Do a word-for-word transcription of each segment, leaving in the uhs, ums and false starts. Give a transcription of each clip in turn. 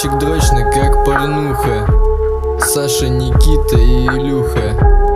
Рэпчик дрочный, как порнуха. Саша, Никита и Илюха.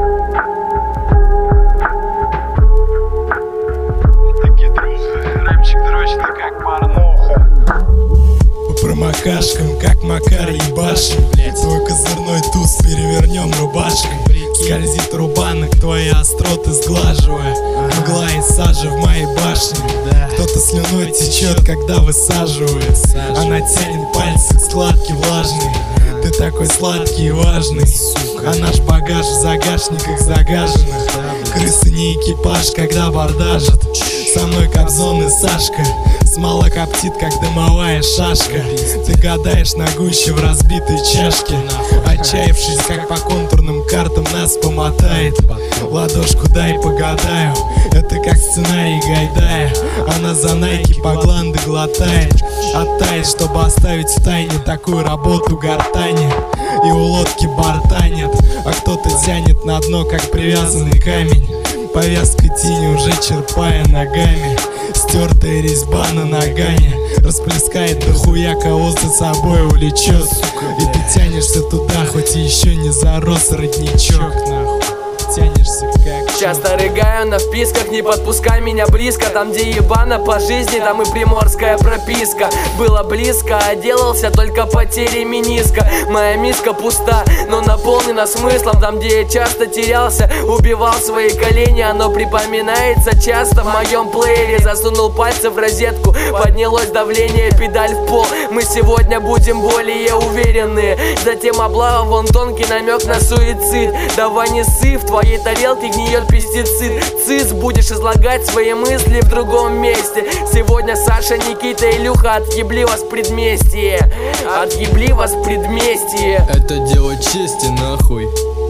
Рэпчик дрочный, как порнуха. По промокашкам, как Макар ебашим. Твой козырной туз перевернем рубашкой. Скользит рубанок, твои остроты сглаживая. Мгла и сажа в моей башне. Кто-то слюной течет, когда высаживает. Она тянет пальцы к складке влажной. Ты такой сладкий и важный, а наш багаж в загашниках загаженных. Крысы не экипаж, когда бардажат. Со мной Кобзон и Сашка. Смола коптит, как дымовая шашка. Ты гадаешь на гуще в разбитой чашке. Отчаявшись, как по контурным картам нас помотает. Ладошку дай погадаю. Это как сценарий Гайдая. Она за найки по гланды глотает. Оттает, чтобы оставить в тайне такую работу гортани. И у лодки борта нет, а кто-то тянет на дно, как привязанный камень. Повязка тени уже черпая ногами. Стертая резьба на нагане расплескает дохуя, кого за собой увлечет. И ты тянешься туда, хоть и еще не зарос родничок. Нахуй, тянешься как часто рыгаю на вписках, не подпускай меня близко. Там, где ебано по жизни, там и приморская прописка. Было близко, а делался только потери миниска. Моя миска пуста, но наполнена смыслом. Там, где я часто терялся, убивал свои колени. Оно припоминается часто в моем плеере. Засунул пальцы в розетку, поднялось давление, педаль в пол. Мы сегодня будем более уверенные. Затем облава, вон тонкий намек на суицид. Давай не ссы, в твоей тарелке гниет пестицид. Цис, будешь излагать свои мысли в другом месте. Сегодня Саша, Никита, Илюха, отъебли вас в предместье. Отъебли вас в предместье. Это дело чести, нахуй.